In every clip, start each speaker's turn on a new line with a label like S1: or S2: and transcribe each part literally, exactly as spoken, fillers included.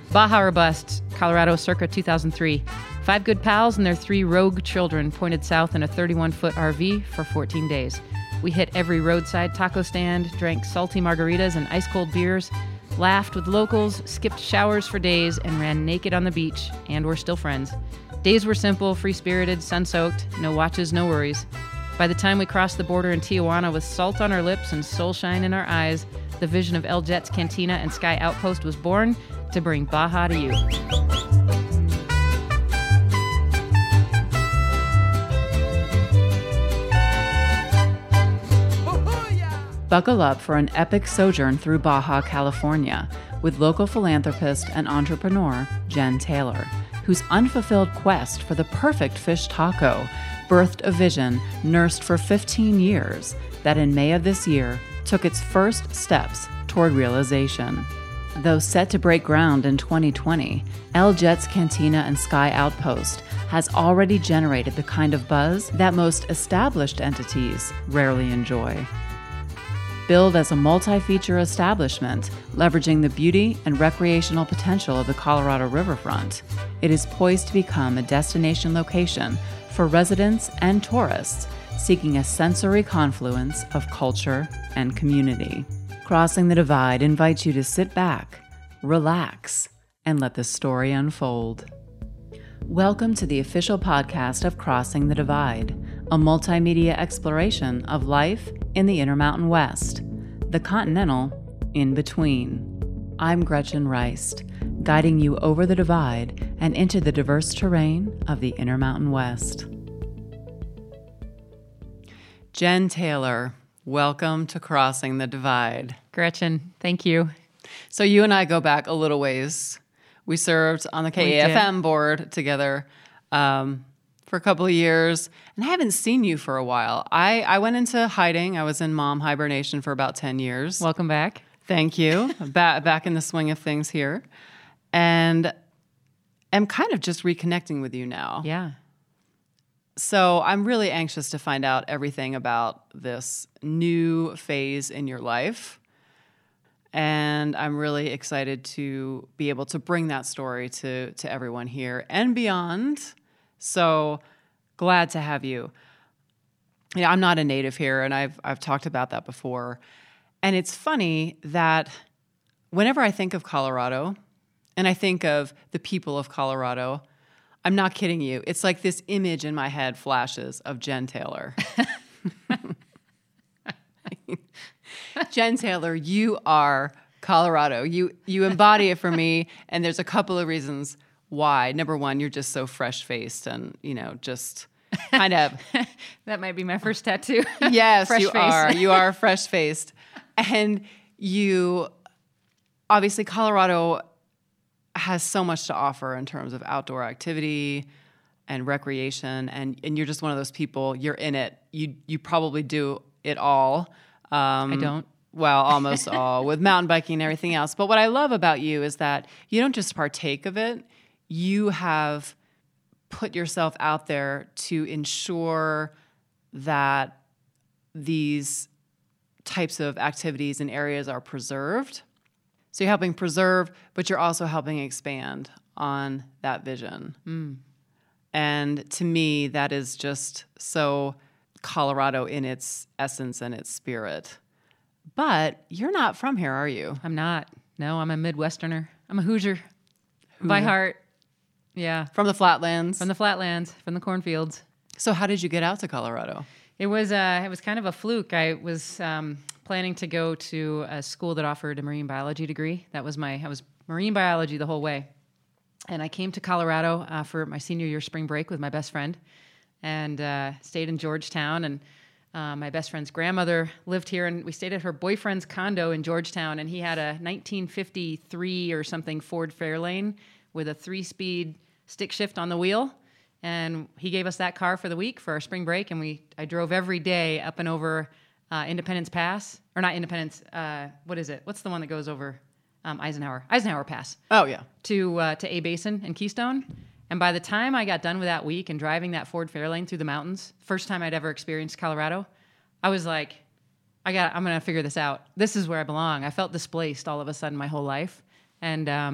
S1: Baja or Bust, Colorado circa two thousand three. Five good pals and their three rogue children pointed south in a thirty-one foot R V for fourteen days. We hit every roadside taco stand, drank salty margaritas and ice-cold beers, laughed with locals, skipped showers for days, and ran naked on the beach, and we're still friends. Days were simple, free-spirited, sun-soaked, no watches, no worries. By the time we crossed the border in Tijuana with salt on our lips and soul shine in our eyes, the vision of El Jet's Cantina and Sky Outpost was born to bring Baja to you.
S2: Buckle up for an epic sojourn through Baja, California, with local philanthropist and entrepreneur Jen Taylor, whose unfulfilled quest for the perfect fish taco birthed a vision nursed for fifteen years that in May of this year took its first steps toward realization. Though set to break ground in twenty twenty, El Jet's Cantina and Sky Outpost has already generated the kind of buzz that most established entities rarely enjoy. Billed as a multi-feature establishment, leveraging the beauty and recreational potential of the Colorado riverfront, it is poised to become a destination location for residents and tourists seeking a sensory confluence of culture and community. Crossing the Divide invites you to sit back, relax, and let the story unfold. Welcome to the official podcast of Crossing the Divide, a multimedia exploration of life in the Intermountain West, the continental in between. I'm Gretchen Reist, guiding you over the divide and into the diverse terrain of the Intermountain West. Jen Taylor, welcome to Crossing the Divide.
S1: Gretchen, thank you.
S2: So you and I go back a little ways. We served on the K A F M board together um, for a couple of years, and I haven't seen you for a while. I, I went into hiding. I was in mom hibernation for about ten years.
S1: Welcome back.
S2: Thank you. ba- back in the swing of things here. And I'm kind of just reconnecting with you now.
S1: Yeah.
S2: So I'm really anxious to find out everything about this new phase in your life. And I'm really excited to be able to bring that story to, to everyone here and beyond. So glad to have you. Yeah, I'm not a native here, and I've I've talked about that before. And it's funny that whenever I think of Colorado, and I think of the people of Colorado, I'm not kidding you. It's like this image in my head flashes of Jen Taylor. Jen Taylor, you are Colorado. You you embody it for me, and there's a couple of reasons why. Number one, you're just so fresh-faced and, you know, just kind of...
S1: That might be my first tattoo.
S2: Yes,
S1: fresh
S2: you
S1: face.
S2: are. You are fresh-faced. And you... Obviously, Colorado has so much to offer in terms of outdoor activity and recreation, and, and you're just one of those people, you're in it. You you probably do it all. Um,
S1: I don't.
S2: Well, almost all, with mountain biking and everything else. But what I love about you is that you don't just partake of it, you have put yourself out there to ensure that these types of activities and areas are preserved. So you're helping preserve, but you're also helping expand on that vision.
S1: Mm.
S2: And to me, that is just so Colorado in its essence and its spirit. But you're not from here, are you?
S1: I'm not. No, I'm a Midwesterner. I'm a Hoosier by heart. Yeah.
S2: From the flatlands?
S1: From the flatlands, from the cornfields.
S2: So how did you get out to Colorado?
S1: It was uh, it was kind of a fluke. I was um, planning to go to a school that offered a marine biology degree. That was my, I was marine biology the whole way. And I came to Colorado uh, for my senior year spring break with my best friend and uh, stayed in Georgetown. And uh, my best friend's grandmother lived here, and we stayed at her boyfriend's condo in Georgetown. And he had a nineteen fifty-three or something Ford Fairlane with a three-speed stick shift on the wheel. And he gave us that car for the week for our spring break. And we I drove every day up and over uh, Independence Pass. Or not Independence, uh, what is it? What's the one that goes over um, Eisenhower? Eisenhower Pass.
S2: Oh, yeah.
S1: To uh, to A Basin and Keystone. And by the time I got done with that week and driving that Ford Fairlane through the mountains, first time I'd ever experienced Colorado, I was like, I got, I'm going to figure this out. This is where I belong. I felt displaced all of a sudden my whole life. And um,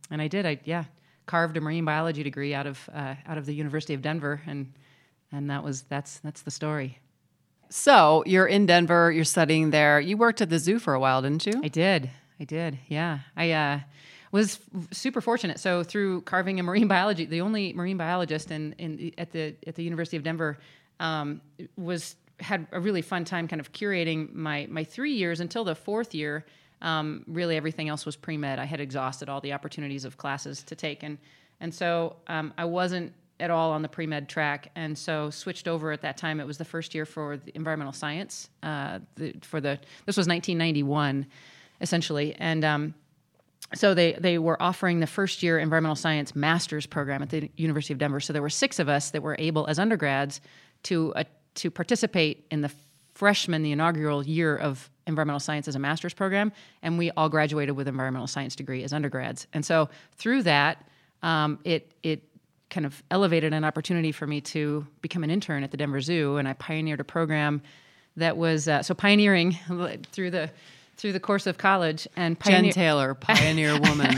S1: and I did. I yeah carved a marine biology degree out of uh, out of the University of Denver, and and that was that's that's the story.
S2: So you're in Denver. You're studying there. You worked at the zoo for a while, didn't you?
S1: I did. I did. Yeah. I uh, was f- super fortunate. So through carving a marine biology, the only marine biologist in, in at the at the University of Denver um, was had a really fun time kind of curating my my three years until the fourth year. Um, really, everything else was pre-med. I had exhausted all the opportunities of classes to take, and and so um, I wasn't at all on the pre-med track, and so switched over at that time. It was the first year for the environmental science. Uh, the, for the this was nineteen ninety-one, essentially, and um, so they they were offering the first year environmental science master's program at the University of Denver. So there were six of us that were able, as undergrads, to uh, to participate in the freshman, the inaugural year of environmental science as a master's program, and we all graduated with environmental science degree as undergrads. And so through that, um, it it kind of elevated an opportunity for me to become an intern at the Denver Zoo, and I pioneered a program that was uh, so pioneering through the through the course of college. And pioneer-
S2: Jen Taylor, pioneer woman.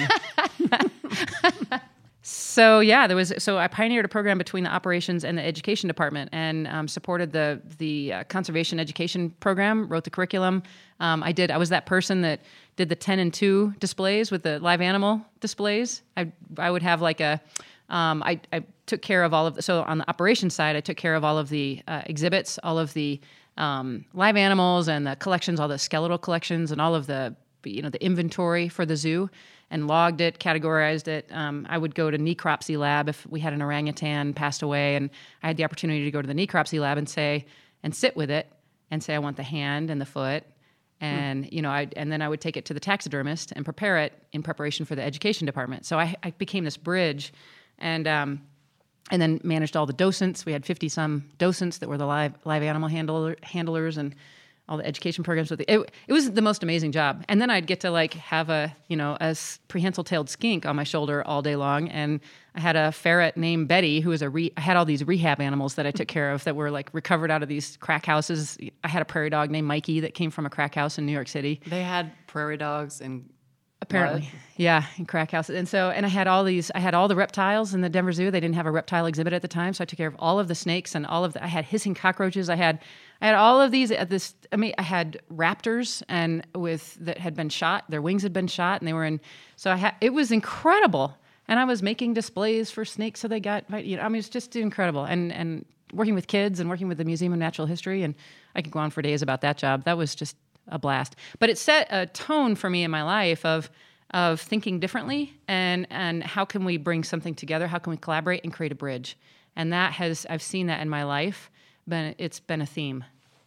S1: So yeah, there was. So I pioneered a program between the operations and the education department, and um, supported the the uh, conservation education program. Wrote the curriculum. Um, I did. I was that person that did the ten and two displays with the live animal displays. I I would have like a. Um, I I took care of all of the, so on the operations side, I took care of all of the uh, exhibits, all of the um, live animals and the collections, all the skeletal collections, and all of the you know the inventory for the zoo. And logged it, categorized it. Um, I would go to necropsy lab if we had an orangutan passed away, and I had the opportunity to go to the necropsy lab and say, and sit with it, and say I want the hand and the foot, and mm. you know, I and then I would take it to the taxidermist and prepare it in preparation for the education department. So I, I became this bridge, and um, and then managed all the docents. We had fifty some docents that were the live live animal handler, handlers and all the education programs with it. it. It was the most amazing job. And then I'd get to like have a, you know, a prehensile-tailed skink on my shoulder all day long. And I had a ferret named Betty, who was a re- I had all these rehab animals that I took care of that were like recovered out of these crack houses. I had a prairie dog named Mikey that came from a crack house in New York City.
S2: They had prairie dogs and
S1: apparently,
S2: blood.
S1: Yeah, in crack houses. And so, and I had all these, I had all the reptiles in the Denver Zoo. They didn't have a reptile exhibit at the time, so I took care of all of the snakes and all of the, I had hissing cockroaches. I had, I had all of these, uh, this, I mean, I had raptors and with, that had been shot, their wings had been shot and they were in, so I had, it was incredible. And I was making displays for snakes, so they got, you know, I mean, it's just incredible. And, and working with kids and working with the Museum of Natural History, and I could go on for days about that job. That was just a blast. But it set a tone for me in my life of of thinking differently and and how can we bring something together? How can we collaborate and create a bridge? And that has I've seen that in my life. Been it's been a theme.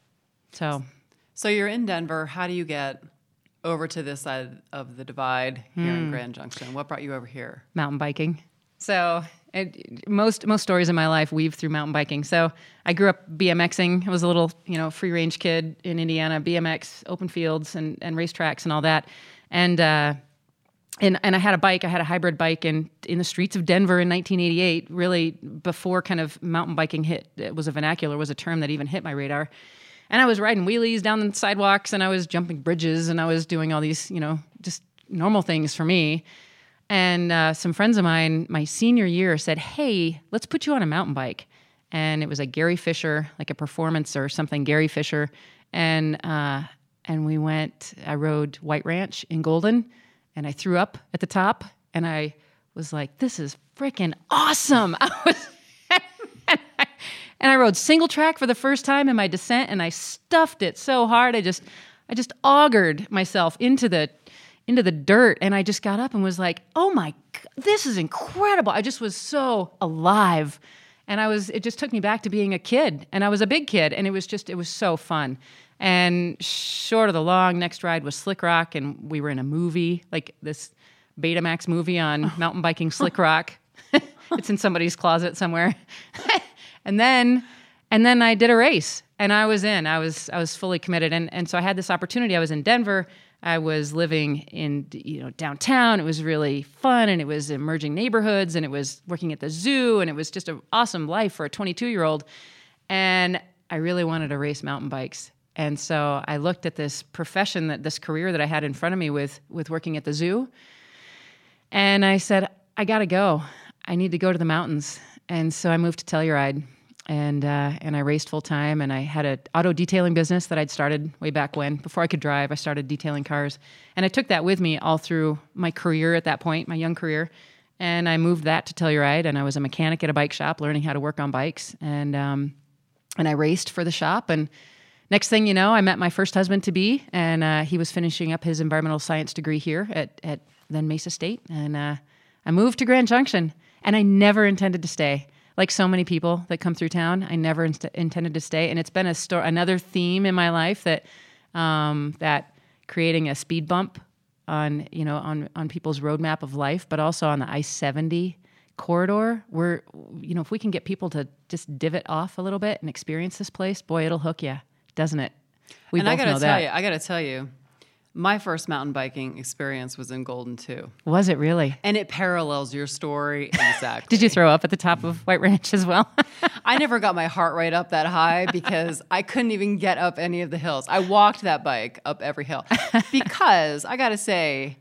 S1: So
S2: so you're in Denver. How do you get over to this side of the divide here mm. in Grand Junction? What brought you over here?
S1: Mountain biking. So it, most most stories in my life weave through mountain biking. So I grew up BMXing. I was a little, you know, free range kid in Indiana, B M X, open fields and, and racetracks and all that. And uh, and and I had a bike. I had a hybrid bike in in the streets of Denver in nineteen eighty-eight. Really before kind of mountain biking hit. It was a vernacular. Was a term that even hit my radar. And I was riding wheelies down the sidewalks, and I was jumping bridges, and I was doing all these, you know, just normal things for me. And uh, some friends of mine, my senior year, said, hey, let's put you on a mountain bike. And it was a Gary Fisher, like a performance or something, Gary Fisher. And uh, and we went, I rode White Ranch in Golden, and I threw up at the top. And I was like, this is freaking awesome. I was, and, I, and I rode single track for the first time in my descent, and I stuffed it so hard. I just, I just augured myself into the into the dirt, and I just got up and was like, oh my God, this is incredible. I just was so alive. And I was, it just took me back to being a kid, and I was a big kid, and it was just, it was so fun. And short of the long, next ride was Slick Rock, and we were in a movie, like this Betamax movie on mountain biking Slick Rock. It's in somebody's closet somewhere. and then, and then I did a race, and I was in, I was, I was fully committed. And, and so I had this opportunity. I was in Denver. I was living in, you know, downtown. It was really fun, and it was emerging neighborhoods, and it was working at the zoo, and it was just an awesome life for a twenty-two-year-old. And I really wanted to race mountain bikes. And so I looked at this profession, that this career that I had in front of me with with working at the zoo. And I said, I got to go. I need to go to the mountains. And so I moved to Telluride, and uh, and I raced full time. And I had an auto detailing business that I'd started way back when. Before I could drive, I started detailing cars. And I took that with me all through my career at that point, my young career. And I moved that to Telluride, and I was a mechanic at a bike shop learning how to work on bikes. And um, and I raced for the shop. And next thing you know, I met my first husband-to-be, and uh, he was finishing up his environmental science degree here at, at then Mesa State. And uh, I moved to Grand Junction, and I never intended to stay. Like so many people that come through town, I never inst- intended to stay. And it's been a sto- another theme in my life that um, that creating a speed bump on, you know, on, on people's roadmap of life, but also on the I seventy corridor, where, you know, if we can get people to just divot off a little bit and experience this place, boy, it'll hook you, doesn't it? We
S2: and
S1: both
S2: I gotta
S1: know
S2: tell
S1: that.
S2: you, I gotta tell you, my first mountain biking experience was in Golden too.
S1: Was it really?
S2: And it parallels your story exactly.
S1: Did you throw up at the top of White Ranch as well?
S2: I never got my heart rate up that high because I couldn't even get up any of the hills. I walked that bike up every hill because I got to say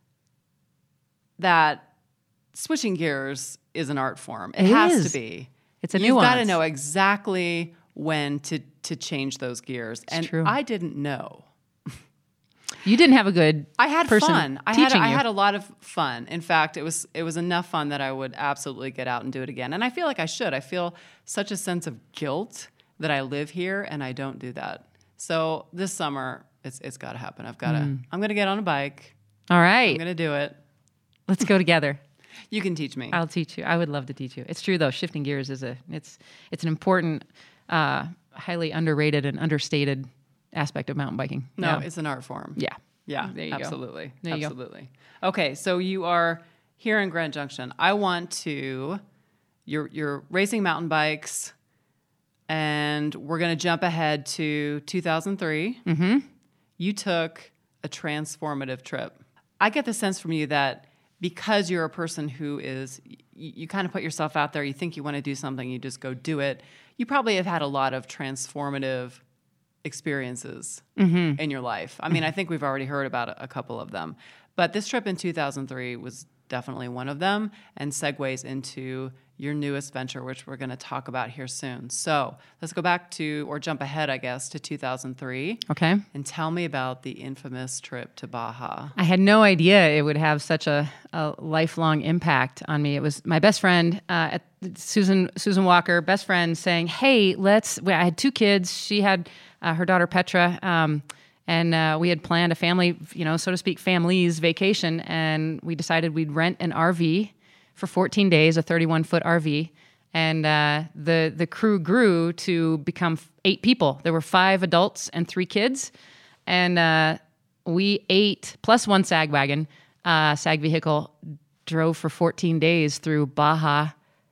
S2: that switching gears is an art form. It,
S1: It
S2: has
S1: is.
S2: to be.
S1: It's a
S2: You've got to
S1: nuance.
S2: know exactly when to to change those gears. and
S1: true.
S2: I didn't know.
S1: You didn't have a good
S2: I had
S1: person
S2: fun. I
S1: teaching
S2: had I
S1: you.
S2: had a lot of fun. In fact, it was it was enough fun that I would absolutely get out and do it again. And I feel like I should. I feel such a sense of guilt that I live here and I don't do that. So this summer, it's it's got to happen. I've got to.
S1: Mm.
S2: I'm going to get on a bike.
S1: All
S2: I'm
S1: right.
S2: going to do it.
S1: Let's go together.
S2: You can teach me.
S1: I'll teach you. I would love to teach you. It's true though. Shifting gears is a it's it's an important, uh, highly underrated and understated aspect of mountain biking.
S2: no,
S1: Yeah.
S2: it's an art form.
S1: yeah.
S2: Yeah,
S1: There you go.
S2: absolutely.
S1: There you go.
S2: absolutely. Okay, so you are here in Grand Junction. I want to you're you're racing mountain bikes, and we're going to jump ahead to two thousand three. Mm-hmm. You took a transformative trip. I get the sense from you that because you're a person who is, you, you kind of put yourself out there, you think you want to do something, you just go do it. You probably have had a lot of transformative experiences
S1: Mm-hmm.
S2: in your life. I mean, I think we've already heard about a, a couple of them. But this trip in two thousand three was definitely one of them and segues into your newest venture, which we're going to talk about here soon. So let's go back to, or jump ahead, I guess, to two thousand three.
S1: Okay.
S2: And tell me about the infamous trip to Baja.
S1: I had no idea it would have such a, a lifelong impact on me. It was my best friend, uh, at Susan Susan Walker, best friend, saying, "Hey, let's." Well, I had two kids. She had uh, her daughter Petra, um, and uh, we had planned a family, you know, so to speak, families vacation, and we decided we'd rent an R V for fourteen days, a thirty-one foot R V. And uh, the the crew grew to become eight people. There were five adults and three kids, and uh, we eight plus one sag wagon, uh, sag vehicle, drove for fourteen days through Baja,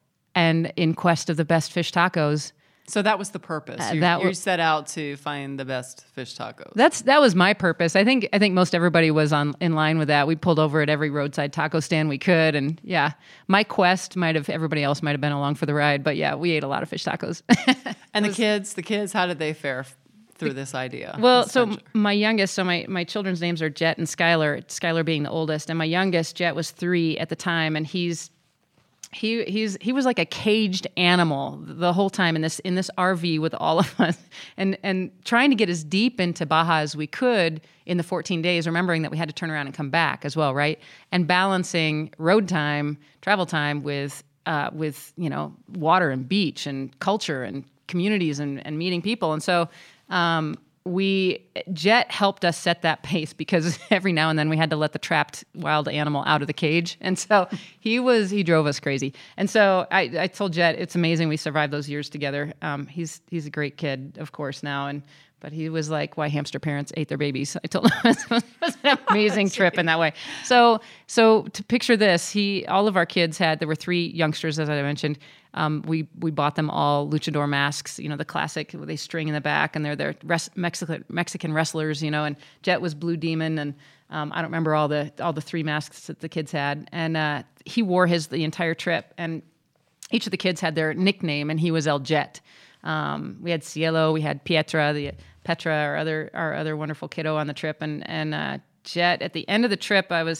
S1: and in quest of the best fish tacos.
S2: So that was the purpose.
S1: Uh,
S2: you,
S1: that
S2: you
S1: wa-
S2: set out to find the best fish tacos.
S1: That's that was my purpose. I think I think most everybody was on in line with that. We pulled over at every roadside taco stand we could, and yeah, my quest might have everybody else might have been along for the ride, but yeah, we ate a lot of fish tacos.
S2: and the kids, the kids, how did they fare f- through this idea?
S1: Well,
S2: this
S1: so
S2: venture?
S1: my youngest, so my, my children's names are Jet and Skylar, Skylar being the oldest. And my youngest, Jet, was three at the time. And he's, he, he's, he was like a caged animal the whole time in this, in this R V with all of us and, and trying to get as deep into Baja as we could in the fourteen days, remembering that we had to turn around and come back as well. Right. And balancing road time, travel time with, uh, with, you know, water and beach and culture and communities and, and meeting people. And so, um, we Jet helped us set that pace because every now and then we had to let the trapped wild animal out of the cage. And so he was, he drove us crazy. And so I, I told Jet, it's amazing we survived those years together. Um, he's, he's a great kid, of course, now. And, but he was like why hamster parents ate their babies. I told him it was, it was an amazing trip in that way. So, so to picture this, he, all of our kids had, there were three youngsters, as I mentioned. Um, we, we bought them all luchador masks, you know, the classic, they string in the back and they're, they're res- Mexican, Mexican wrestlers, you know, and Jet was Blue Demon. And, um, I don't remember all the, all the three masks that the kids had. And, uh, he wore his the entire trip, and each of the kids had their nickname, and he was El Jet. Um, we had Cielo, we had Pietra, the Petra, our other our other wonderful kiddo on the trip, and and uh, Jet. At the end of the trip, I was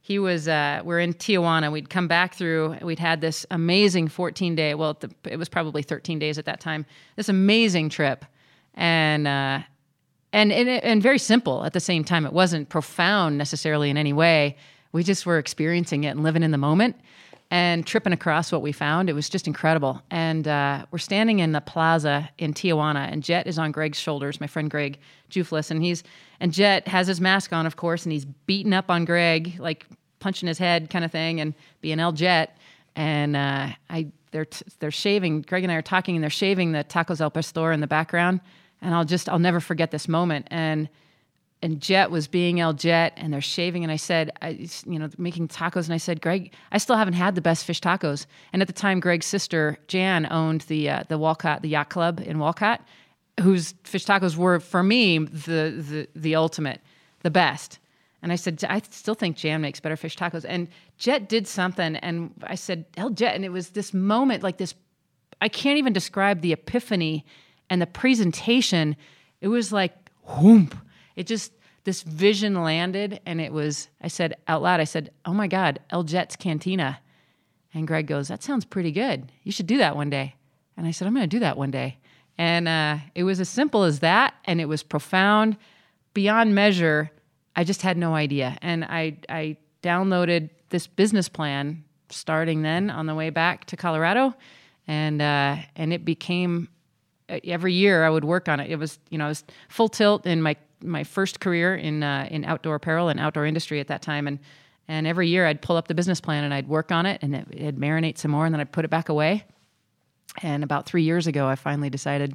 S1: he was, uh, we're in Tijuana. We'd come back through, we'd had this amazing fourteen day, well, the, it was probably thirteen days at that time, this amazing trip. And, uh, and, and, and very simple at the same time. It wasn't profound necessarily in any way. We just were experiencing it and living in the moment and tripping across what we found. It was just incredible. And uh, we're standing in the plaza in Tijuana, and Jet is on Greg's shoulders, my friend Greg Juflis, and he's and Jet has his mask on, of course, and he's beating up on Greg, like punching his head kind of thing, and being El Jet. And uh, I they're t- they're shaving. Greg and I are talking, and they're shaving the Tacos El Pastor in the background. And I'll just I'll never forget this moment. And And Jet was being El Jet, and they're shaving. And I said, I, you know, making tacos. And I said, Greg, I still haven't had the best fish tacos. And at the time, Greg's sister, Jan, owned the uh, the Walcott, the yacht club in Walcott, whose fish tacos were, for me, the, the the ultimate, the best. And I said, I still think Jan makes better fish tacos. And Jet did something. And I said, El Jet. And it was this moment, like this, I can't even describe the epiphany and the presentation. It was like, whoomp. It just, this vision landed, and it was, I said out loud, I said, oh my God, El Jet's Cantina. And Greg goes, that sounds pretty good. You should do that one day. And I said, I'm going to do that one day. And uh, it was as simple as that, and it was profound, beyond measure. I just had no idea. And I, I downloaded this business plan starting then on the way back to Colorado, and uh, and it became, every year I would work on it. It was, you know, it was full tilt in my my first career in uh, in outdoor apparel and outdoor industry at that time, and and every year I'd pull up the business plan and I'd work on it, and it, it'd marinate some more, and then I'd put it back away. And about three years ago, I finally decided,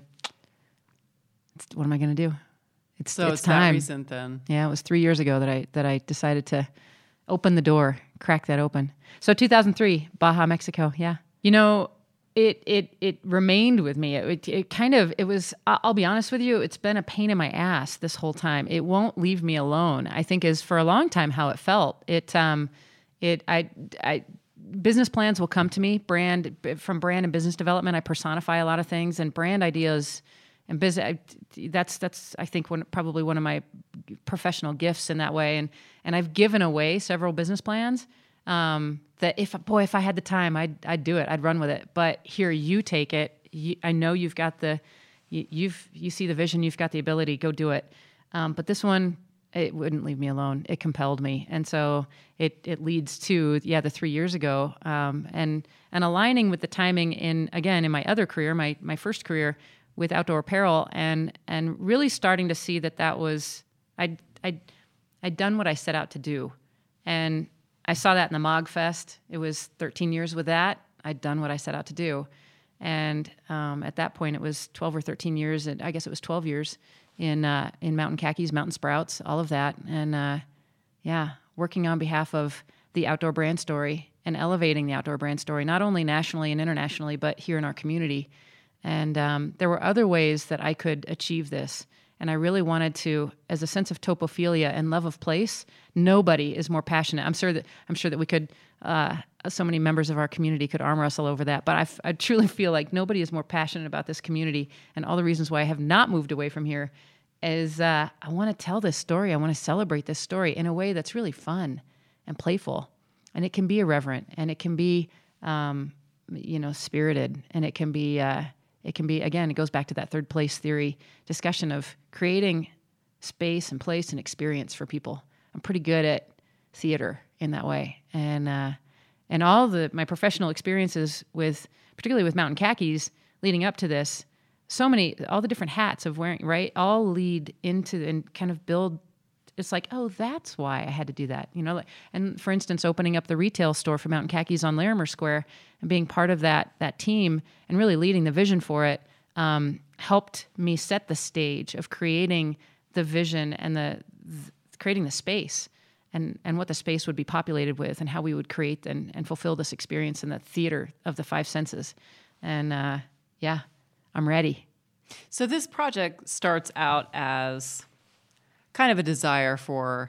S1: what am I going to do? It's
S2: so
S1: it's,
S2: it's
S1: time.
S2: that recent then.
S1: Yeah, it was three years ago that I that I decided to open the door, crack that open. So two thousand three, Baja, Mexico. Yeah, you know. It it it remained with me. It, it kind of, it was, I'll be honest with you, it's been a pain in my ass this whole time. It won't leave me alone, I think, is for a long time how it felt. It, um, it, I, I, business plans will come to me, brand, from brand and business development. I personify a lot of things, and brand ideas and business, that's, that's, I think, one, probably one of my professional gifts in that way. And, and I've given away several business plans. Um, that if, boy, if I had the time, I'd, I'd do it. I'd run with it. But here, you take it. You, I know you've got the, you, you've, you see the vision, you've got the ability, go do it. Um, but this one, it wouldn't leave me alone. It compelled me. And so it, it leads to, yeah, the three years ago, um, and, and aligning with the timing in, again, in my other career, my, my first career with outdoor apparel, and, and really starting to see that that was, I'd, I'd, I'd done what I set out to do. And I saw that in the Mog Fest. It was thirteen years with that. I'd done what I set out to do. And um, at that point, it was twelve or thirteen years, and I guess it was twelve years in uh, in Mountain Khakis, Mountain Sprouts, all of that. And uh, yeah, working on behalf of the outdoor brand story and elevating the outdoor brand story, not only nationally and internationally, but here in our community. And um, there were other ways that I could achieve this. And I really wanted to, as a sense of topophilia and love of place, nobody is more passionate. I'm sure that I'm sure that we could, uh, so many members of our community could arm wrestle over that. But I, I truly feel like nobody is more passionate about this community, and all the reasons why I have not moved away from here is uh, I want to tell this story. I want to celebrate this story in a way that's really fun and playful, and it can be irreverent, and it can be, um, you know, spirited, and it can be. Uh, It can be, again, it goes back to that third place theory discussion of creating space and place and experience for people. I'm pretty good at theater in that way. And uh, and all the my professional experiences with, particularly with Mountain Khakis, leading up to this, so many, all the different hats of wearing, right, all lead into and kind of build. It's like, oh, that's why I had to do that, you know. And for instance, opening up the retail store for Mountain Khakis on Larimer Square and being part of that that team and really leading the vision for it um, helped me set the stage of creating the vision and the, the creating the space and and what the space would be populated with and how we would create and, and fulfill this experience in the theater of the five senses. And uh, yeah, I'm ready.
S2: So this project starts out as kind of a desire for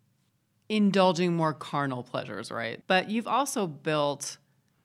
S2: indulging more carnal pleasures, right? But you've also built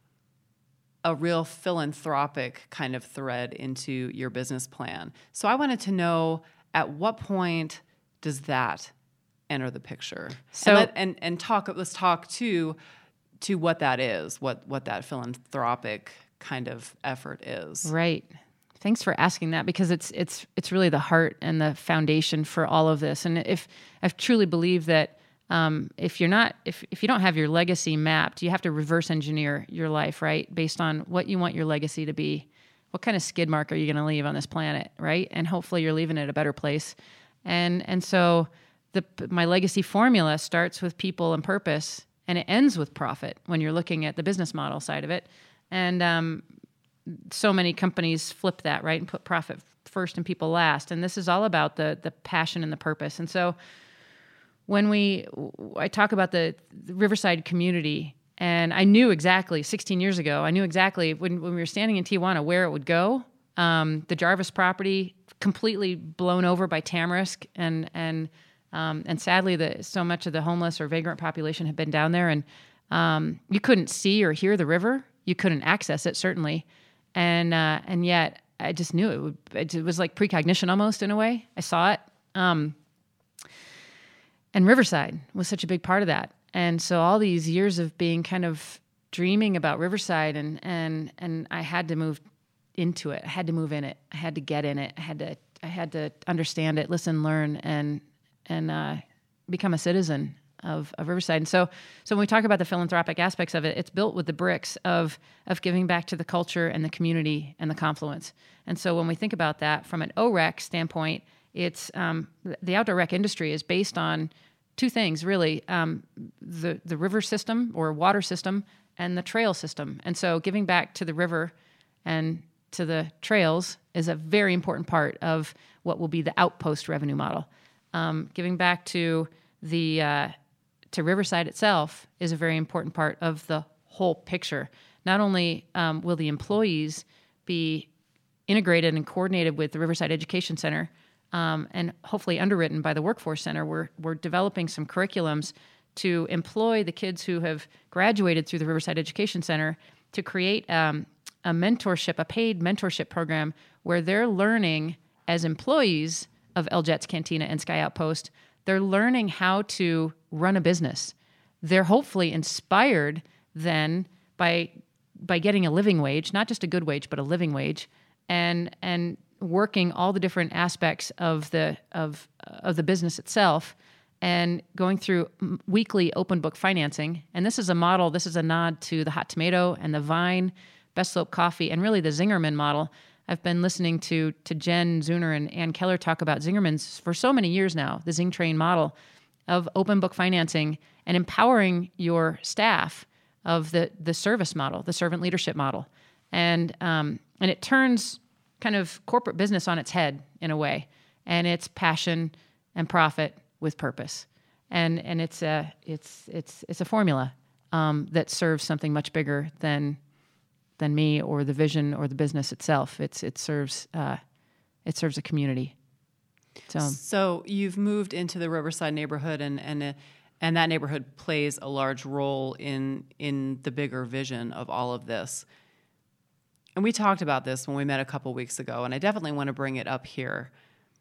S2: a real philanthropic kind of thread into your business plan. So I wanted to know, at what point does that enter the picture.
S1: So
S2: and, let, and and talk. Let's talk to to what that is. What what that philanthropic kind of effort is.
S1: Right. Thanks for asking that, because it's it's it's really the heart and the foundation for all of this. And if I truly believe that um, if you're not if if you don't have your legacy mapped, you have to reverse engineer your life, right, based on what you want your legacy to be. What kind of skid mark are you going to leave on this planet, right? And hopefully you're leaving it a better place. And and so the my legacy formula starts with people and purpose, and it ends with profit when you're looking at the business model side of it. And um, so many companies flip that, right, and put profit first and people last. And this is all about the the passion and the purpose. And so when we, I talk about the, the Riverside community, and I knew exactly sixteen years ago, I knew exactly when, when we were standing in Tijuana where it would go. Um, the Jarvis property completely blown over by Tamarisk, and and um, and sadly, the so much of the homeless or vagrant population had been down there, and um, you couldn't see or hear the river. You couldn't access it, certainly. And uh, and yet I just knew it would. It was like precognition almost, in a way. I saw it. Um, and Riverside was such a big part of that. And so all these years of being kind of dreaming about Riverside, and and and I had to move into it. I had to move in it. I had to get in it. I had to I had to understand it, listen, learn, and and uh, become a citizen of, of Riverside. And so, so when we talk about the philanthropic aspects of it, it's built with the bricks of of giving back to the culture and the community and the confluence. And so when we think about that from an O R E C standpoint, it's um, the outdoor rec industry is based on two things, really, um, the, the river system or water system and the trail system. And so giving back to the river and to the trails is a very important part of what will be the outpost revenue model. Um, giving back to the uh, to Riverside itself is a very important part of the whole picture. Not only um, will the employees be integrated and coordinated with the Riverside Education Center, um, and hopefully underwritten by the Workforce Center, we're we're developing some curriculums to employ the kids who have graduated through the Riverside Education Center to create um, a mentorship, a paid mentorship program where they're learning as employees of L Jets Cantina and Sky Outpost. They're learning how to run a business. They're hopefully inspired then by by getting a living wage, not just a good wage, but a living wage, and and working all the different aspects of the of of the business itself, and going through weekly open book financing. And this is a model. This is a nod to the Hot Tomato and the Vine, Best Slope Coffee, and really the Zingerman model. I've been listening to to Jen Zuner and Ann Keller talk about Zingerman's for so many years now, the Zing Train model of open book financing and empowering your staff of the the service model, the servant leadership model. And um, and it turns kind of corporate business on its head in a way. And it's passion and profit with purpose. And and it's a it's it's it's a formula um, that serves something much bigger than than me or the vision or the business itself. It's it serves uh, it serves a community. So
S2: so you've moved into the Riverside neighborhood, and and uh, and that neighborhood plays a large role in in the bigger vision of all of this. And we talked about this when we met a couple weeks ago, and I definitely want to bring it up here.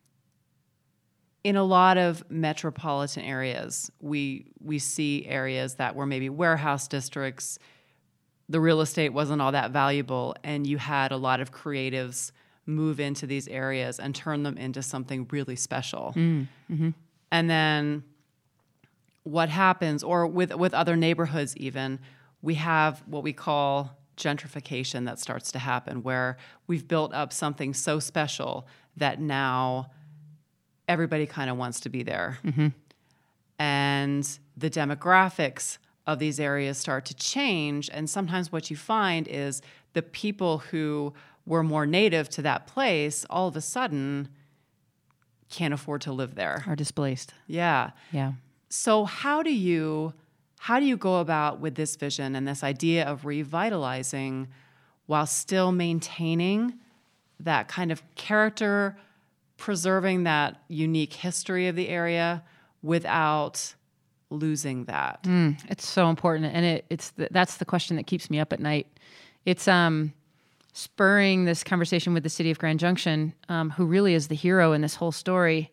S2: In a lot of metropolitan areas, we we see areas that were maybe warehouse districts. The real estate wasn't all that valuable, and you had a lot of creatives move into these areas and turn them into something really special.
S1: Mm, mm-hmm.
S2: And then what happens, or with, with other neighborhoods even, we have what we call gentrification that starts to happen, where we've built up something so special that now everybody kind of wants to be there.
S1: Mm-hmm.
S2: And the demographics of these areas start to change, and sometimes what you find is the people who were more native to that place all of a sudden can't afford to live there.
S1: Are displaced.
S2: Yeah.
S1: Yeah.
S2: So how do you how do you go about with this vision and this idea of revitalizing while still maintaining that kind of character, preserving that unique history of the area without losing that?
S1: Mm, it's so important, and it, it's the, that's the question that keeps me up at night. It's um, spurring this conversation with the city of Grand Junction, um, who really is the hero in this whole story,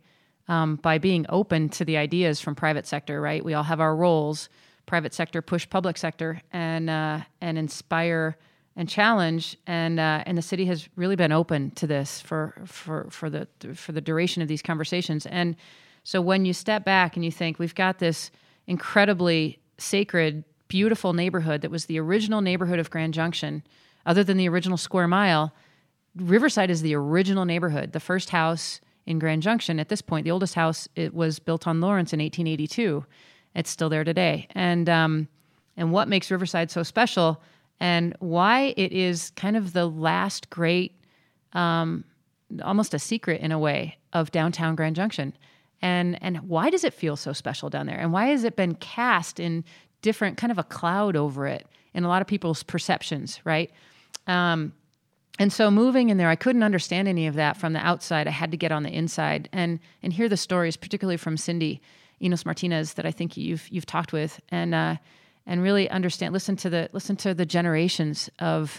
S1: um, by being open to the ideas from private sector, right? We all have our roles. Private sector push public sector and uh, and inspire and challenge, and uh, and the city has really been open to this for for for the for the duration of these conversations. And so when you step back and you think we've got this incredibly sacred, beautiful neighborhood that was the original neighborhood of Grand Junction, other than the original square mile, Riverside is the original neighborhood. The first house in Grand Junction at this point, the oldest house, it was built on Lawrence in eighteen eighty-two. It's still there today. And um, and what makes Riverside so special, and why it is kind of the last great, um, almost a secret in a way, of downtown Grand Junction. And and why does it feel so special down there? And why has it been cast in different, kind of a cloud over it in a lot of people's perceptions, right? Um, and so moving in there, I couldn't understand any of that from the outside. I had to get on the inside and and hear the stories, particularly from Cindy Enos Martinez, that I think you've you've talked with, and uh, and really understand, listen to the listen to the generations of,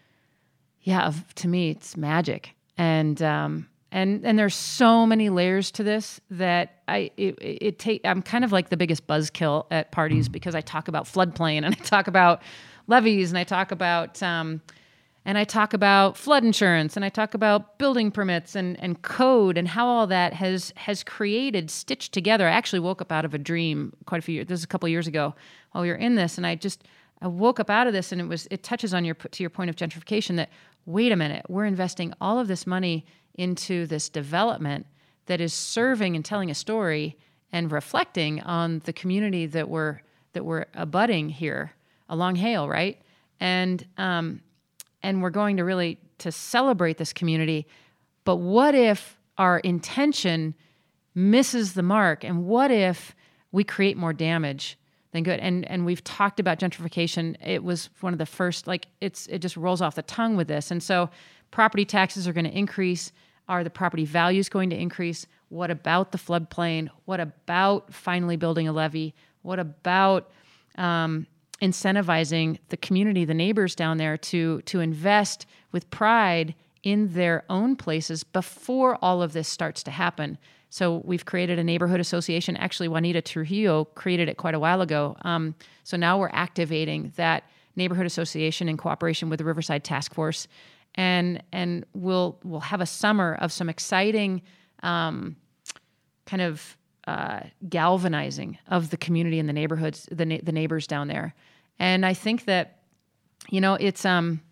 S1: yeah, of, to me it's magic, and um, and and there's so many layers to this that I it, it take I'm kind of like the biggest buzzkill at parties because I talk about floodplain and I talk about levees and I talk about um, and I talk about flood insurance and I talk about building permits and, and code and how all that has has created, stitched together. I actually woke up out of a dream quite a few years, this is a couple of years ago while we were in this, and I just I woke up out of this, and it was it touches on your to your point of gentrification that, wait a minute, we're investing all of this money into this development that is serving and telling a story and reflecting on the community that we're that we're abutting here along Hale, right? And um And we're going to really to celebrate this community. But what if our intention misses the mark? And what if we create more damage than good? And and we've talked about gentrification. It was one of the first, like it's it just rolls off the tongue with this. And so property taxes are going to increase. Are the property values going to increase? What about the floodplain? What about finally building a levee? What about um, incentivizing the community, the neighbors down there to to invest with pride in their own places before all of this starts to happen? So we've created a neighborhood association. Actually, Juanita Trujillo created it quite a while ago. Um, so now we're activating that neighborhood association in cooperation with the Riverside Task Force, and and we'll we'll have a summer of some exciting um, kind of uh, galvanizing of the community and the neighborhoods, the na- the neighbors down there. And I think that, you know, it's um,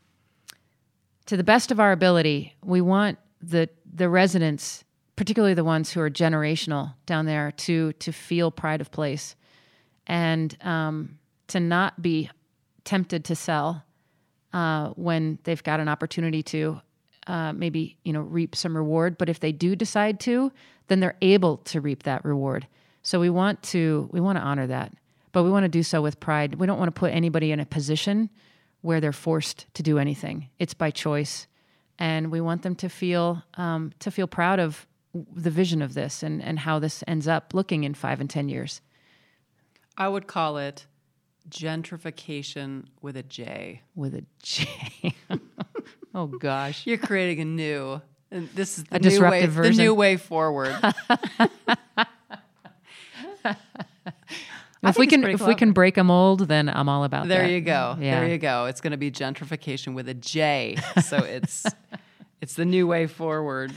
S1: to the best of our ability, we want the the residents, particularly the ones who are generational down there, to to feel pride of place, and um, to not be tempted to sell uh, when they've got an opportunity to uh, maybe, you know, reap some reward. But if they do decide to, then they're able to reap that reward. So we want to we want to honor that. But we want to do so with pride. We don't want to put anybody in a position where they're forced to do anything. It's by choice, and we want them to feel um, to feel proud of the vision of this and, and how this ends up looking in five and ten years.
S2: I would call it gentrification with a J.
S1: With a J. Oh gosh,
S2: you're creating a new. And this is the
S1: a
S2: new
S1: disruptive
S2: way,
S1: version.
S2: The new way forward.
S1: If we can, if we can break a mold, then I'm all about
S2: there
S1: that.
S2: There you go.
S1: Yeah.
S2: There you go. It's going to be gentrification with a J. So it's it's the new way forward.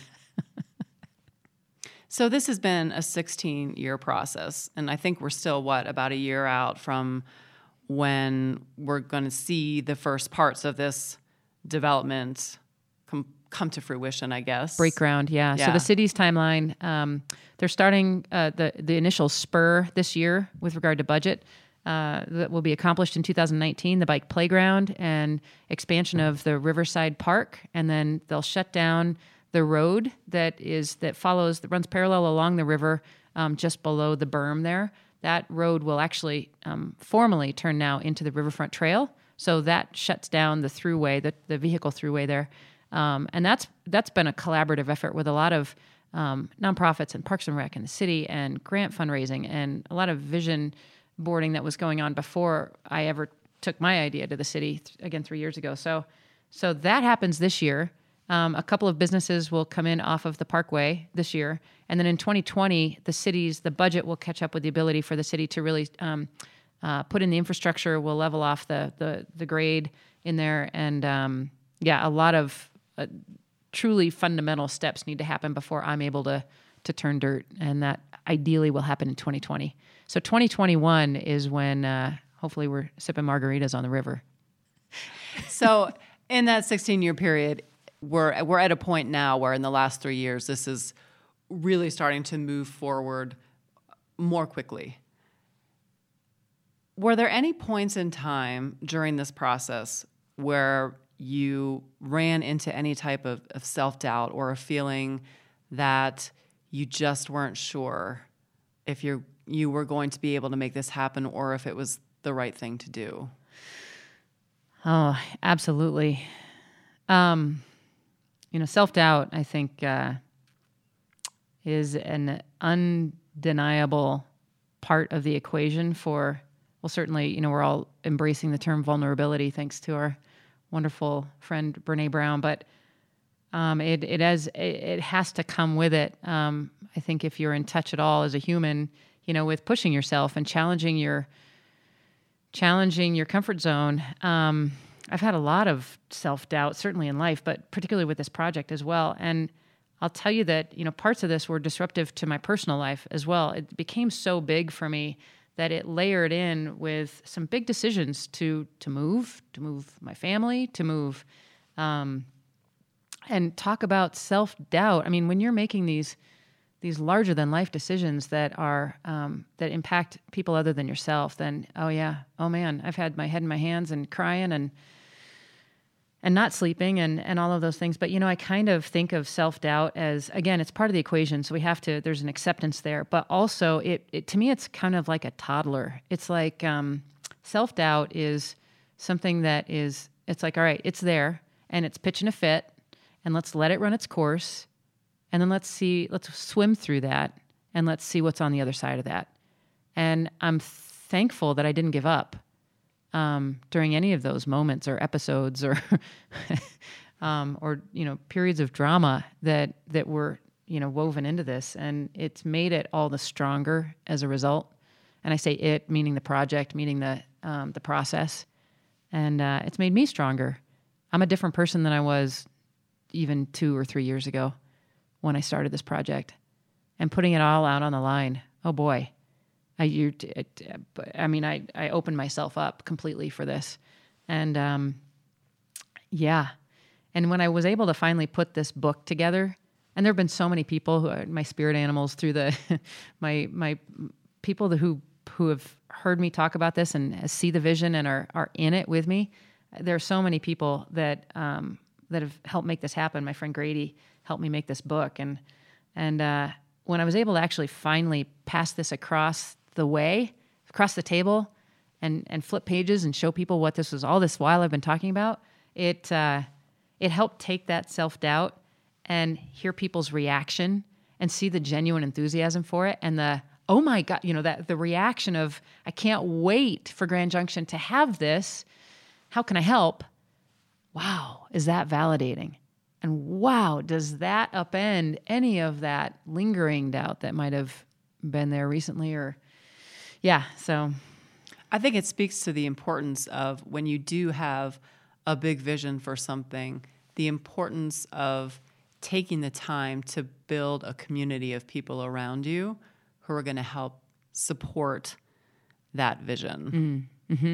S2: So this has been a sixteen-year process, and I think we're still what about a year out from when we're going to see the first parts of this development come come to fruition, I guess.
S1: Break ground, yeah.
S2: yeah.
S1: So the city's timeline, um, they're starting uh, the the initial spur this year with regard to budget uh, that will be accomplished in two thousand nineteen, the bike playground and expansion of the Riverside Park, and then they'll shut down the road that is that follows that runs parallel along the river um, just below the berm there. That road will actually um, formally turn now into the Riverfront Trail. So that shuts down the throughway, the, the vehicle throughway there. Um, and that's that's been a collaborative effort with a lot of um, nonprofits and Parks and Rec in the city and grant fundraising and a lot of vision boarding that was going on before I ever took my idea to the city, th- again, three years ago. So so that happens this year. Um, a couple of businesses will come in off of the Parkway this year. And then in twenty twenty, the city's, the budget will catch up with the ability for the city to really um, uh, put in the infrastructure, will level off the the, the grade in there. And um, yeah, a lot of uh, truly fundamental steps need to happen before I'm able to to turn dirt. And that ideally will happen in twenty twenty. So twenty twenty-one is when uh, hopefully we're sipping margaritas on the river.
S2: So in that sixteen-year period, we're we're at a point now where in the last three years, this is really starting to move forward more quickly. Were there any points in time during this process where you ran into any type of, of self-doubt or a feeling that you just weren't sure if you you were going to be able to make this happen or if it was the right thing to do?
S1: Oh, absolutely. Um, you know, self-doubt, I think, uh, is an undeniable part of the equation for, well, certainly, you know, we're all embracing the term vulnerability thanks to our wonderful friend Brene Brown, but um, it it has it, it has to come with it. Um, I think if you're in touch at all as a human, you know, with pushing yourself and challenging your challenging your comfort zone. Um, I've had a lot of self-doubt, certainly in life, but particularly with this project as well. And I'll tell you that, you know, parts of this were disruptive to my personal life as well. It became so big for me that it layered in with some big decisions to to move, to move my family, to move, um, and talk about self-doubt. I mean, when you're making these these larger than life decisions that are um, that impact people other than yourself, then oh yeah, oh man, I've had my head in my hands and crying and and not sleeping and and all of those things. But you know, I kind of think of self-doubt as, again, it's part of the equation. So we have to, there's an acceptance there, but also it, it to me, it's kind of like a toddler. It's like um, self-doubt is something that is, it's like, all right, it's there and it's pitching a fit and let's let it run its course. And then let's see, let's swim through that and let's see what's on the other side of that. And I'm thankful that I didn't give up um, during any of those moments or episodes or, um, or, you know, periods of drama that, that were, you know, woven into this. And it's made it all the stronger as a result. And I say it, meaning the project, meaning the, um, the process. And uh, it's made me stronger. I'm a different person than I was even two or three years ago when I started this project, and putting it all out on the line. Oh boy. I, you, it, I mean, I, I opened myself up completely for this. And, um, yeah. And when I was able to finally put this book together, and there've been so many people who are my spirit animals through the, my, my people that who, who have heard me talk about this and see the vision and are, are in it with me. There are so many people that, um, that have helped make this happen. My friend Grady helped me make this book. And, and, uh, when I was able to actually finally pass this across the way, across the table and, and flip pages and show people what this was all this while I've been talking about, it, uh, it helped take that self-doubt and hear people's reaction and see the genuine enthusiasm for it. And the, oh my God, you know, that the reaction of, I can't wait for Grand Junction to have this. How can I help? Wow. Is that validating? And wow, does that upend any of that lingering doubt that might have been there recently? Or, yeah, so.
S2: I think it speaks to the importance of when you do have a big vision for something, the importance of taking the time to build a community of people around you who are going to help support that vision.
S1: Mm, mm-hmm.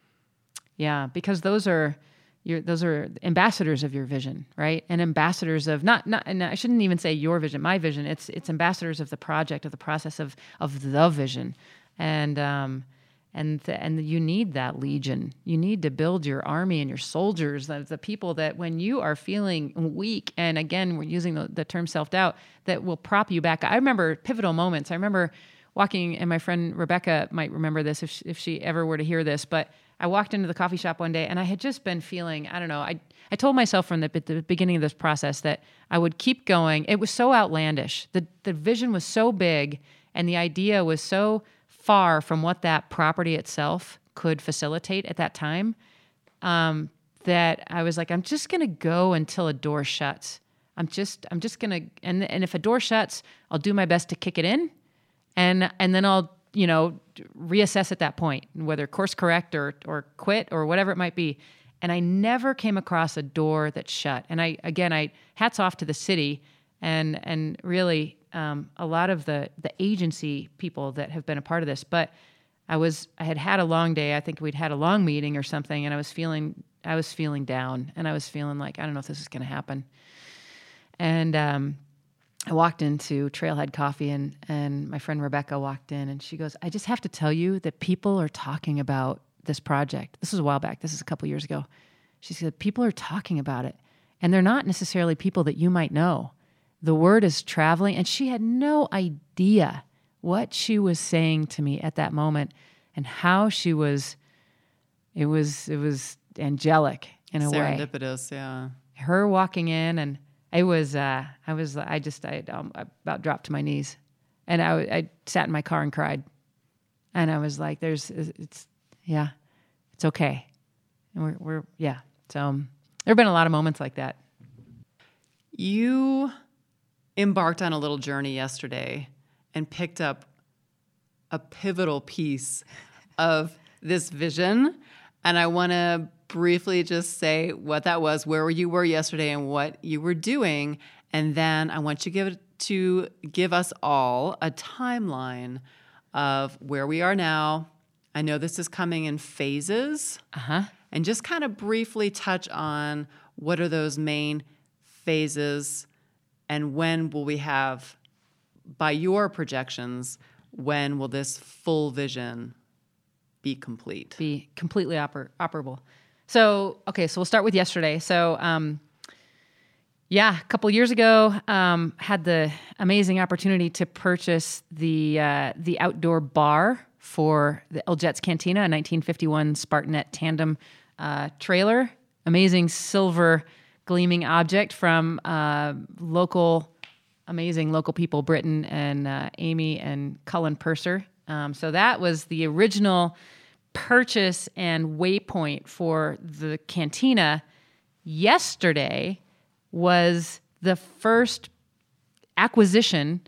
S1: Yeah, because those are... You're, those are ambassadors of your vision, right? And ambassadors of not not. And I shouldn't even say your vision, my vision. It's it's ambassadors of the project, of the process, of of the vision, and um, and the, and you need that legion. You need to build your army and your soldiers, the, the people that when you are feeling weak, and again we're using the, the term self doubt, that will prop you back. I remember pivotal moments. I remember walking, and my friend Rebecca might remember this if she, if she ever were to hear this, but. I walked into the coffee shop one day and I had just been feeling, I don't know, I I told myself from the, the beginning of this process that I would keep going. It was so outlandish. The the vision was so big and the idea was so far from what that property itself could facilitate at that time, um, that I was like, I'm just going to go until a door shuts. I'm just, I'm just going to, and, and if a door shuts, I'll do my best to kick it in. And, and then I'll, you know, reassess at that point, whether course correct or, or quit or whatever it might be. And I never came across a door that shut. And I, again, I hats off to the city and, and really um, a lot of the, the agency people that have been a part of this. But I was, I had had a long day. I think we'd had a long meeting or something. And I was feeling, I was feeling down and I was feeling like, I don't know if this is going to happen. And, um, I walked into Trailhead Coffee and, and my friend Rebecca walked in and she goes, I just have to tell you that people are talking about this project. This was a while back. This is a couple years ago. She said, people are talking about it and they're not necessarily people that you might know. The word is traveling. And she had no idea what she was saying to me at that moment and how she was, it was, it was angelic in a way.
S2: Serendipitous, yeah.
S1: Her walking in and It was, uh, I was, I just, I, um, I about dropped to my knees and I, I sat in my car and cried. And I was like, there's, it's, yeah, it's okay. And we're, we're, yeah. So um, there have been a lot of moments like that.
S2: You embarked on a little journey yesterday and picked up a pivotal piece of this vision. And I want to briefly just say what that was, where you were yesterday and what you were doing. And then I want you to give, to give us all a timeline of where we are now. I know this is coming in phases.
S1: Uh-huh.
S2: And just kind of briefly touch on what are those main phases and when will we have, by your projections, when will this full vision be complete?
S1: Be completely oper- operable. So, okay, so we'll start with yesterday. So, um, yeah, a couple years ago, um, had the amazing opportunity to purchase the uh, the outdoor bar for the El Jets Cantina, a nineteen fifty-one Spartanet tandem uh, trailer. Amazing silver gleaming object from uh, local, amazing local people, Britton and uh, Amy and Cullen Purser. Um, so that was the original purchase and waypoint for the cantina. Yesterday was the first acquisition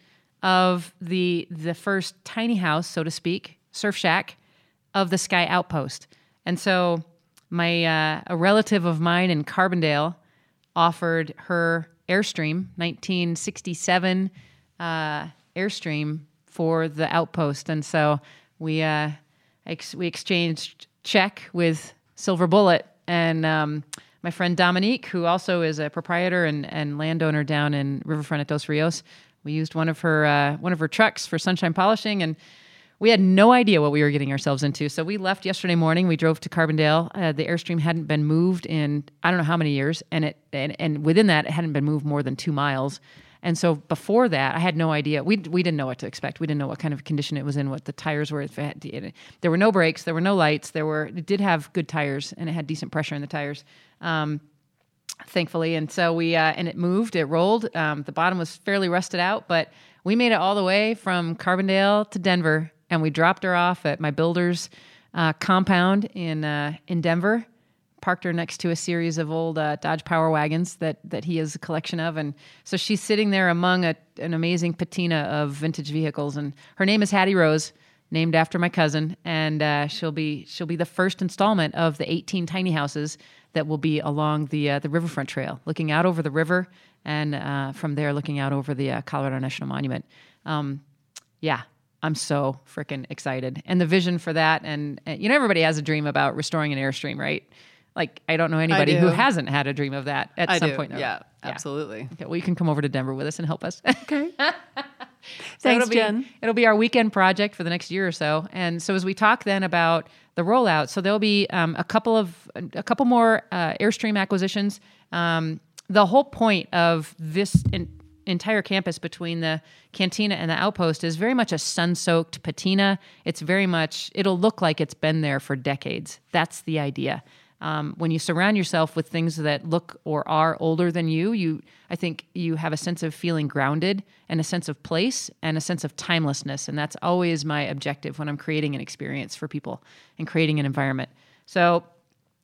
S1: of the the first tiny house, so to speak, surf shack of the Sky Outpost. And so my uh, a relative of mine in Carbondale offered her Airstream, nineteen sixty-seven uh, Airstream for the Outpost. And so we uh, ex- we exchanged check with Silver Bullet. And um, my friend Dominique, who also is a proprietor and, and landowner down in Riverfront at Dos Rios, we used one of her uh, one of her trucks for sunshine polishing, and we had no idea what we were getting ourselves into. So we left yesterday morning. We drove to Carbondale. Uh, the Airstream hadn't been moved in I don't know how many years, and it and, and within that, it hadn't been moved more than two miles. And so before that, I had no idea. We we didn't know what to expect. We didn't know what kind of condition it was in, what the tires were. If it had, it, there were no brakes, there were no lights. There were it did have good tires, and it had decent pressure in the tires, um, thankfully. And so we uh, and it moved, it rolled. Um, the bottom was fairly rusted out, but we made it all the way from Carbondale to Denver, and we dropped her off at my builder's uh, compound in uh, in Denver. Parked her next to a series of old uh, Dodge Power Wagons that that he has a collection of. And so she's sitting there among a, an amazing patina of vintage vehicles. And her name is Hattie Rose, named after my cousin. And uh, she'll be she'll be the first installment of the eighteen tiny houses that will be along the uh, the Riverfront Trail, looking out over the river, and uh, from there looking out over the uh, Colorado National Monument. Um, yeah. I'm so freaking excited. And the vision for that, and, and you know, everybody has a dream about restoring an Airstream, right? Like, I don't know anybody who hasn't had a dream of that at
S2: I
S1: some
S2: do.
S1: point.
S2: Yeah, yeah, absolutely.
S1: Okay, well, you can come over to Denver with us and help us.
S2: Okay.
S1: so
S2: Thanks,
S1: it'll be,
S2: Jen.
S1: It'll be our weekend project for the next year or so. And so as we talk then about the rollout, so there'll be um, a couple of a couple more uh, Airstream acquisitions. Um, the whole point of this in, entire campus between the cantina and the Outpost is very much a sun-soaked patina. It's very much, it'll look like it's been there for decades. That's the idea. Um, when you surround yourself with things that look or are older than you, you, I think you have a sense of feeling grounded and a sense of place and a sense of timelessness. And that's always my objective when I'm creating an experience for people and creating an environment. So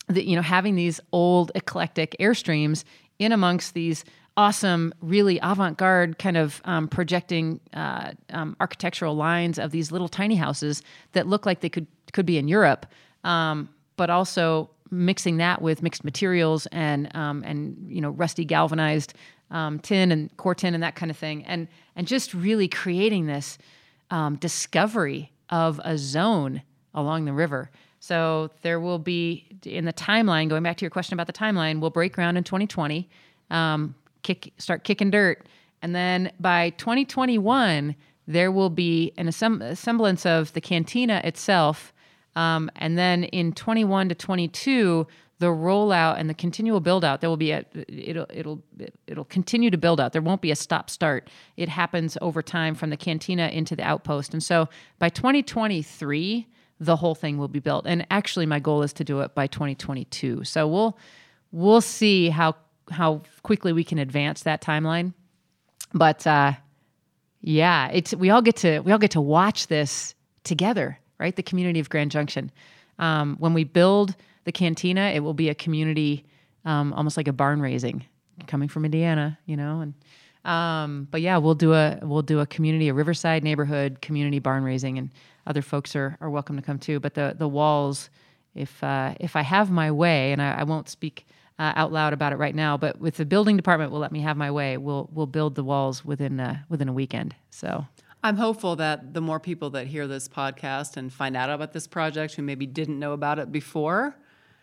S1: the, you know, having these old eclectic Airstreams in amongst these awesome, really avant-garde kind of um, projecting uh, um, architectural lines of these little tiny houses that look like they could could be in Europe, um, but also mixing that with mixed materials and um, and you know rusty galvanized um, tin and core tin and that kind of thing, and and just really creating this um, discovery of a zone along the river. So there will be, in the timeline, going back to your question about the timeline, we'll break ground in twenty twenty, um, kick, start kicking dirt. And then by twenty twenty-one, there will be an assemb- semblance of the cantina itself. Um, and then in twenty-one to twenty-two, the rollout and the continual build out, there will be a, it'll, it'll, it'll continue to build out. There won't be a stop start. It happens over time from the cantina into the outpost. And so by twenty twenty-three, the whole thing will be built. And actually my goal is to do it by twenty twenty-two. So we'll, we'll see how, how quickly we can advance that timeline. But, uh, yeah, it's, we all get to, we all get to watch this together, right? The community of Grand Junction. Um, when we build the cantina, it will be a community, um, almost like a barn raising, coming from Indiana, you know, and, um, but yeah, we'll do a, we'll do a community, a Riverside neighborhood community barn raising, and other folks are, are welcome to come too. But the, the walls, if, uh, if I have my way, and I, I won't speak uh, out loud about it right now, but with the building department will let me have my way, we'll, we'll build the walls within, uh, within a weekend. So
S2: I'm hopeful that the more people that hear this podcast and find out about this project who maybe didn't know about it before,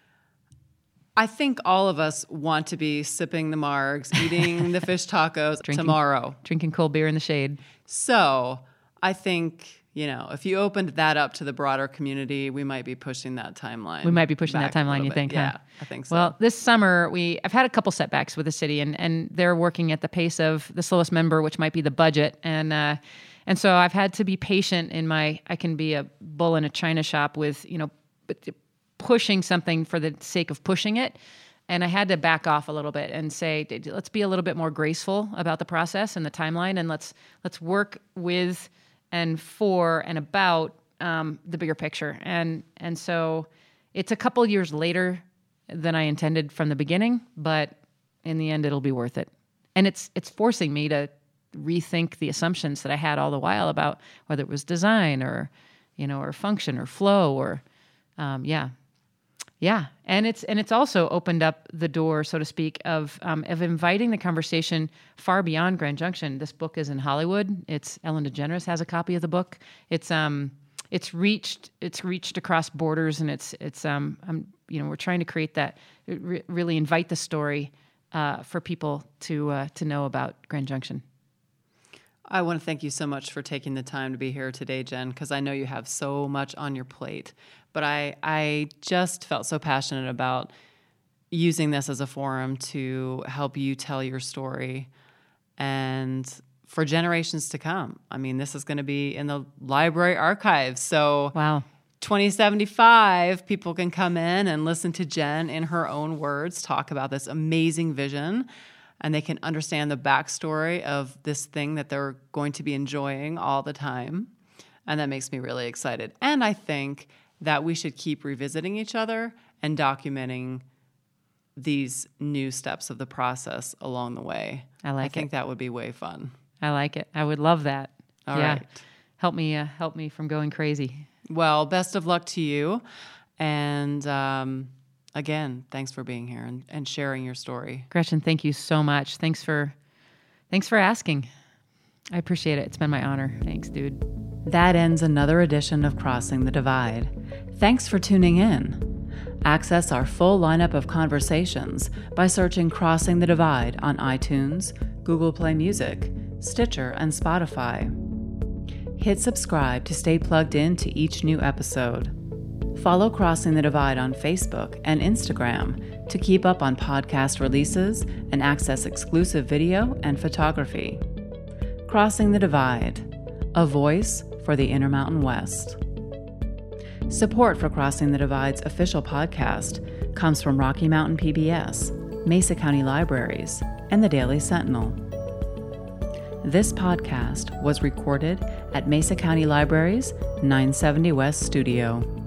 S2: I think all of us want to be sipping the margs, eating the fish tacos
S1: drinking,
S2: tomorrow.
S1: Drinking cold beer in the shade.
S2: So I think, you know, if you opened that up to the broader community, we might be pushing that timeline.
S1: We might be pushing that timeline, you
S2: bit.
S1: think?
S2: Yeah,
S1: huh?
S2: I think so.
S1: Well, this summer, we I've had a couple setbacks with the city, and, and they're working at the pace of the slowest member, which might be the budget. And uh, and so I've had to be patient in my, I can be a bull in a china shop with, you know, pushing something for the sake of pushing it. And I had to back off a little bit and say, let's be a little bit more graceful about the process and the timeline, and let's let's work with and for and about um, the bigger picture. And and so it's a couple years later than I intended from the beginning, but in the end, it'll be worth it. And it's it's forcing me to rethink the assumptions that I had all the while about whether it was design or, you know, or function or flow or, um, yeah. Yeah, and it's and it's also opened up the door, so to speak, of um, of inviting the conversation far beyond Grand Junction. This book is in Hollywood. It's Ellen DeGeneres has a copy of the book. It's um it's reached it's reached across borders, and it's it's um I'm, you know we're trying to create that re- really invite the story uh, for people to uh, to know about Grand Junction.
S2: I want to thank you so much for taking the time to be here today, Jen, because I know you have so much on your plate. But I, I just felt so passionate about using this as a forum to help you tell your story and for generations to come. I mean, this is going to be in the library archives. So
S1: wow.
S2: twenty seventy-five, people can come in and listen to Jen in her own words talk about this amazing vision, and they can understand the backstory of this thing that they're going to be enjoying all the time. And that makes me really excited. And I think that we should keep revisiting each other and documenting these new steps of the process along the way.
S1: I like it.
S2: I think that would be way fun.
S1: I like it. I would love that.
S2: All
S1: yeah.
S2: right.
S1: Help me, uh, help me from going crazy.
S2: Well, best of luck to you. And um, again, thanks for being here and, and sharing your story.
S1: Gretchen, thank you so much. Thanks for, thanks for asking. I appreciate it. It's been my honor. Thanks, dude.
S3: That ends another edition of Crossing the Divide. Thanks for tuning in. Access our full lineup of conversations by searching Crossing the Divide on iTunes, Google Play Music, Stitcher, and Spotify. Hit subscribe to stay plugged in to each new episode. Follow Crossing the Divide on Facebook and Instagram to keep up on podcast releases and access exclusive video and photography. Crossing the Divide, a voice for the Intermountain West. Support for Crossing the Divide's official podcast comes from Rocky Mountain P B S, Mesa County Libraries, and the Daily Sentinel. This podcast was recorded at Mesa County Libraries' nine seventy West Studio.